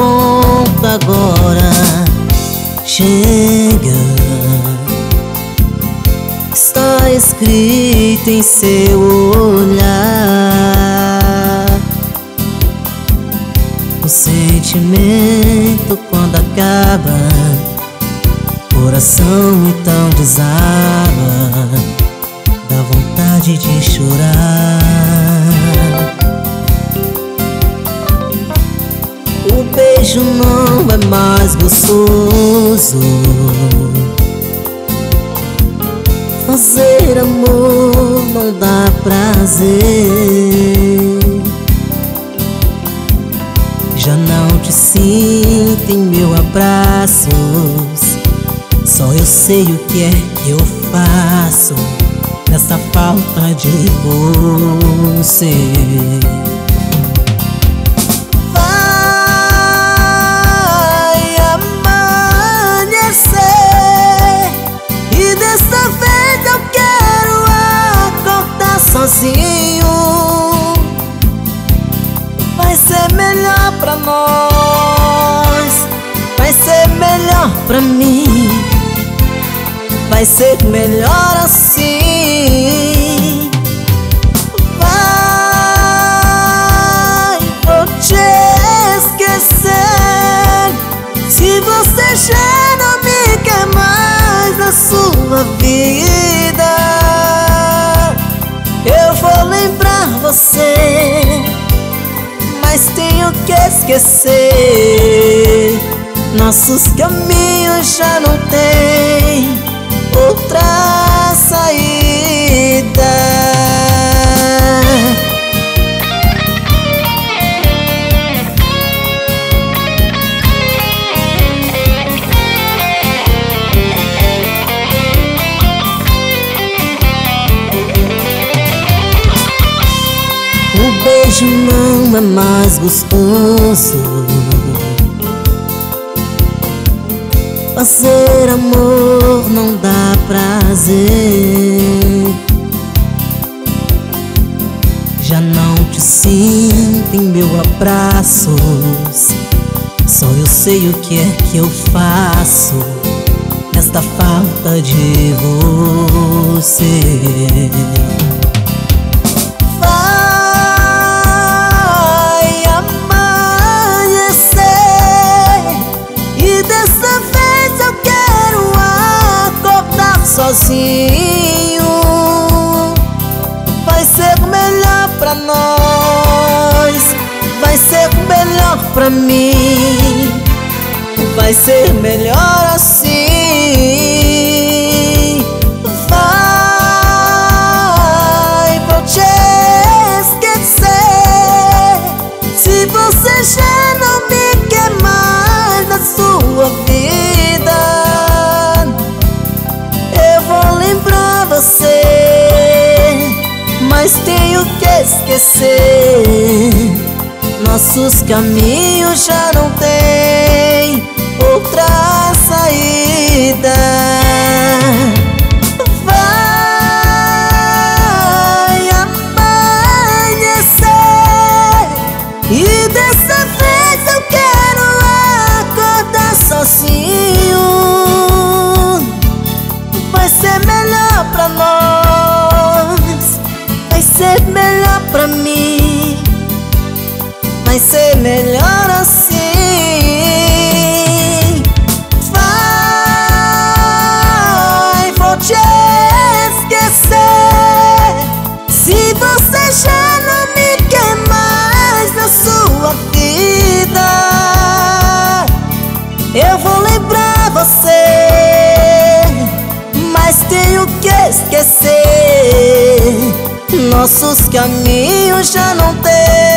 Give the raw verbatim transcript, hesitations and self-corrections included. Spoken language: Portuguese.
conta agora chega. Está escrito em seu olhar. O sentimento quando acaba, coração então desaba, dá vontade de chorar. O beijo não é mais gostoso, fazer amor não dá prazer. Já não te sinto em meus abraços, só eu sei o que é que eu faço nessa falta de você. Vai amanhecer e dessa vez eu quero acordar sozinho. Vai ser melhor pra nós, vai ser melhor pra mim, vai ser melhor assim. Vai, vou te esquecer se você já não me quer mais na sua vida. Eu vou lembrar você, mas tenho que esquecer. Nossos caminhos já não tem outra saída. O beijo não é mais gostoso, fazer amor não dá prazer. Já não te sinto em meus abraços, só eu sei o que é que eu faço nesta falta de você. Vai amanhecer e dessa vez eu quero acordar sozinho. Vai ser melhor pra nós, vai ser melhor pra mim, vai ser melhor assim. Vai, vou te esquecer se você já não me quer mais na sua vida. Eu vou lembrar você, mas tenho que esquecer. Nossos caminhos já não tem outra saída. Vai amanhecer e dessa vez eu quero acordar sozinho. Vai ser melhor pra nós, vai ser melhor pra mim, vai ser melhor assim. Vai, vou te esquecer se você já não me quer mais na sua vida. Eu vou lembrar você, mas tenho que esquecer. Nossos caminhos já não tem